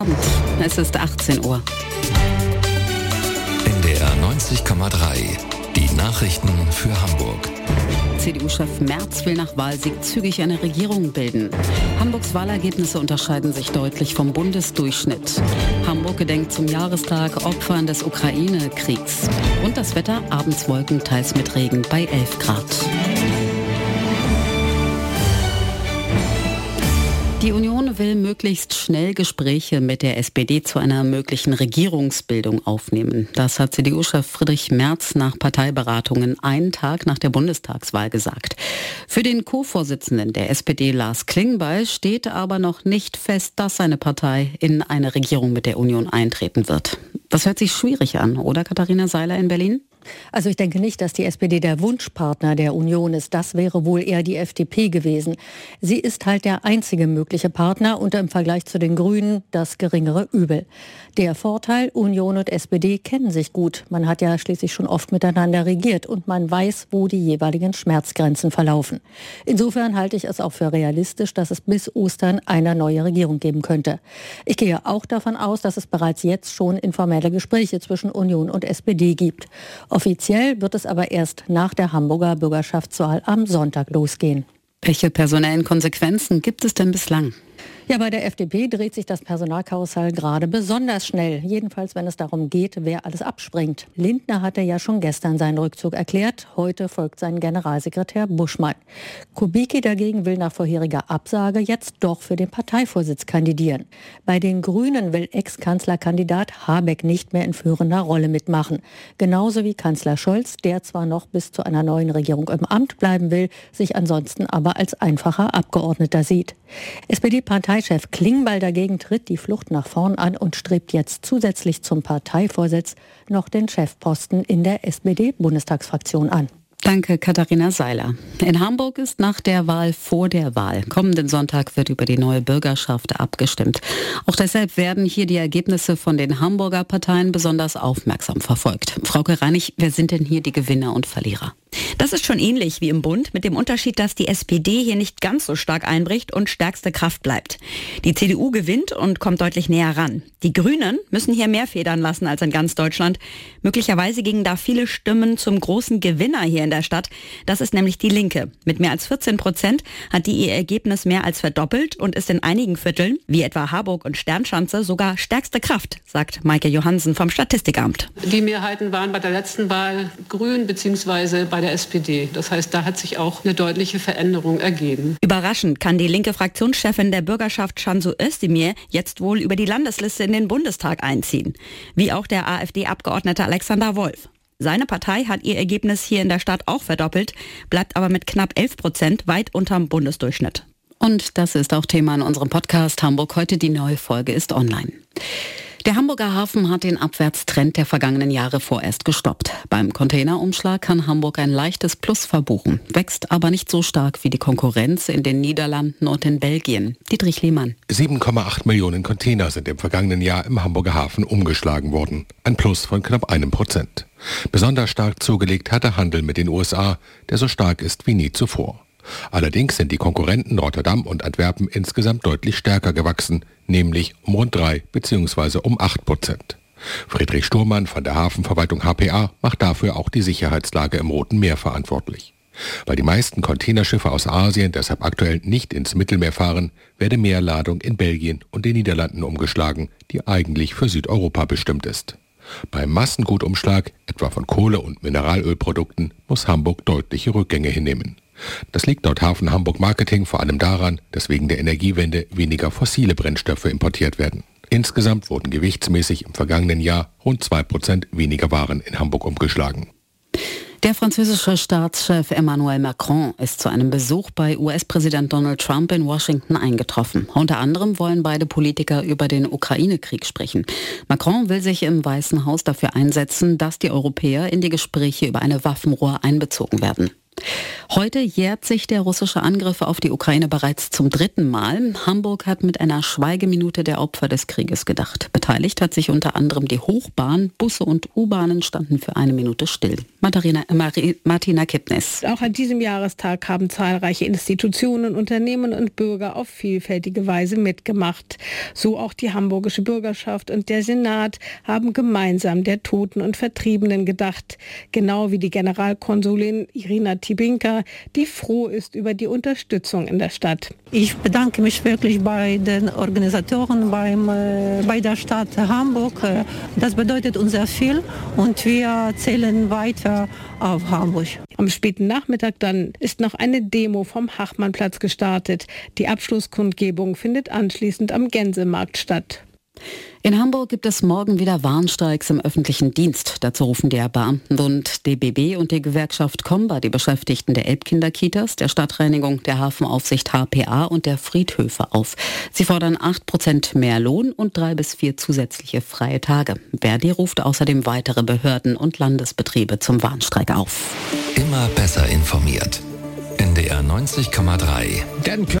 Es ist 18 Uhr. NDR 90,3. Die Nachrichten für Hamburg. CDU-Chef Merz will nach Wahlsieg zügig eine Regierung bilden. Hamburgs Wahlergebnisse unterscheiden sich deutlich vom Bundesdurchschnitt. Hamburg gedenkt zum Jahrestag Opfern des Ukraine-Kriegs. Und das Wetter, abends Wolken, teils mit Regen bei 11 Grad. Die Union will möglichst schnell Gespräche mit der SPD zu einer möglichen Regierungsbildung aufnehmen. Das hat CDU-Chef Friedrich Merz nach Parteiberatungen einen Tag nach der Bundestagswahl gesagt. Für den Co-Vorsitzenden der SPD, Lars Klingbeil, steht aber noch nicht fest, dass seine Partei in eine Regierung mit der Union eintreten wird. Das hört sich schwierig an, oder Katharina Seiler in Berlin? Also ich denke nicht, dass die SPD der Wunschpartner der Union ist. Das wäre wohl eher die FDP gewesen. Sie ist halt der einzige mögliche Partner und im Vergleich zu den Grünen das geringere Übel. Der Vorteil, Union und SPD kennen sich gut. Man hat ja schließlich schon oft miteinander regiert und man weiß, wo die jeweiligen Schmerzgrenzen verlaufen. Insofern halte ich es auch für realistisch, dass es bis Ostern eine neue Regierung geben könnte. Ich gehe auch davon aus, dass es bereits jetzt schon informelle Gespräche zwischen Union und SPD gibt. Offiziell wird es aber erst nach der Hamburger Bürgerschaftswahl am Sonntag losgehen. Welche personellen Konsequenzen gibt es denn bislang? Ja, bei der FDP dreht sich das Personalkarussell gerade besonders schnell. Jedenfalls, wenn es darum geht, wer alles abspringt. Lindner hatte ja schon gestern seinen Rückzug erklärt. Heute folgt sein Generalsekretär Buschmann. Kubicki dagegen will nach vorheriger Absage jetzt doch für den Parteivorsitz kandidieren. Bei den Grünen will Ex-Kanzlerkandidat Habeck nicht mehr in führender Rolle mitmachen. Genauso wie Kanzler Scholz, der zwar noch bis zu einer neuen Regierung im Amt bleiben will, sich ansonsten aber als einfacher Abgeordneter sieht. SPD-Parteichef Klingbeil dagegen tritt die Flucht nach vorn an und strebt jetzt zusätzlich zum Parteivorsitz noch den Chefposten in der SPD-Bundestagsfraktion an. Danke, Katharina Seiler. In Hamburg ist nach der Wahl vor der Wahl. Kommenden Sonntag wird über die neue Bürgerschaft abgestimmt. Auch deshalb werden hier die Ergebnisse von den Hamburger Parteien besonders aufmerksam verfolgt. Frauke Reinig, wer sind denn hier die Gewinner und Verlierer? Das ist schon ähnlich wie im Bund, mit dem Unterschied, dass die SPD hier nicht ganz so stark einbricht und stärkste Kraft bleibt. Die CDU gewinnt und kommt deutlich näher ran. Die Grünen müssen hier mehr federn lassen als in ganz Deutschland. Möglicherweise gingen da viele Stimmen zum großen Gewinner hier in der Stadt. Das ist nämlich die Linke. Mit mehr als 14% hat die ihr Ergebnis mehr als verdoppelt und ist in einigen Vierteln, wie etwa Harburg und Sternschanze, sogar stärkste Kraft, sagt Maike Johansen vom Statistikamt. Die Mehrheiten waren bei der letzten Wahl grün bzw. bei der SPD. Das heißt, da hat sich auch eine deutliche Veränderung ergeben. Überraschend kann die linke Fraktionschefin der Bürgerschaft Cansu Özdemir jetzt wohl über die Landesliste in den Bundestag einziehen. Wie auch der AfD-Abgeordnete Alexander Wolf. Seine Partei hat ihr Ergebnis hier in der Stadt auch verdoppelt, bleibt aber mit knapp 11% weit unterm Bundesdurchschnitt. Und das ist auch Thema in unserem Podcast Hamburg heute. Die neue Folge ist online. Der Hamburger Hafen hat den Abwärtstrend der vergangenen Jahre vorerst gestoppt. Beim Containerumschlag kann Hamburg ein leichtes Plus verbuchen, wächst aber nicht so stark wie die Konkurrenz in den Niederlanden und in Belgien. Dietrich Lehmann. 7,8 Millionen Container sind im vergangenen Jahr im Hamburger Hafen umgeschlagen worden. Ein Plus von knapp 1%. Besonders stark zugelegt hat der Handel mit den USA, der so stark ist wie nie zuvor. Allerdings sind die Konkurrenten Rotterdam und Antwerpen insgesamt deutlich stärker gewachsen, nämlich um rund 3 bzw. um 8%. Friedrich Sturmann von der Hafenverwaltung HPA macht dafür auch die Sicherheitslage im Roten Meer verantwortlich. Weil die meisten Containerschiffe aus Asien deshalb aktuell nicht ins Mittelmeer fahren, werde mehr Ladung in Belgien und den Niederlanden umgeschlagen, die eigentlich für Südeuropa bestimmt ist. Beim Massengutumschlag, etwa von Kohle- und Mineralölprodukten, muss Hamburg deutliche Rückgänge hinnehmen. Das liegt laut Hafen Hamburg Marketing vor allem daran, dass wegen der Energiewende weniger fossile Brennstoffe importiert werden. Insgesamt wurden gewichtsmäßig im vergangenen Jahr rund 2% weniger Waren in Hamburg umgeschlagen. Der französische Staatschef Emmanuel Macron ist zu einem Besuch bei US-Präsident Donald Trump in Washington eingetroffen. Unter anderem wollen beide Politiker über den Ukraine-Krieg sprechen. Macron will sich im Weißen Haus dafür einsetzen, dass die Europäer in die Gespräche über eine Waffenruhe einbezogen werden. Heute jährt sich der russische Angriff auf die Ukraine bereits zum 3. Mal. Hamburg hat mit einer Schweigeminute der Opfer des Krieges gedacht. Beteiligt hat sich unter anderem die Hochbahn. Busse und U-Bahnen standen für 1 Minute still. Martina Kipnis. Auch an diesem Jahrestag haben zahlreiche Institutionen, Unternehmen und Bürger auf vielfältige Weise mitgemacht. So auch die hamburgische Bürgerschaft und der Senat haben gemeinsam der Toten und Vertriebenen gedacht. Genau wie die Generalkonsulin Irina Tibinka, die froh ist über die Unterstützung in der Stadt. Ich bedanke mich wirklich bei den Organisatoren, bei der Stadt Hamburg. Das bedeutet uns sehr viel und wir zählen weiter auf Hamburg. Am späten Nachmittag dann ist noch eine Demo vom Hachmannplatz gestartet. Die Abschlusskundgebung findet anschließend am Gänsemarkt statt. In Hamburg gibt es morgen wieder Warnstreiks im öffentlichen Dienst. Dazu rufen der Beamtenbund DBB und die Gewerkschaft Comba die Beschäftigten der Elbkinderkitas, der Stadtreinigung, der Hafenaufsicht HPA und der Friedhöfe auf. Sie fordern 8% mehr Lohn und 3 bis 4 zusätzliche freie Tage. Verdi ruft außerdem weitere Behörden und Landesbetriebe zum Warnstreik auf. Immer besser informiert. NDR 90,3.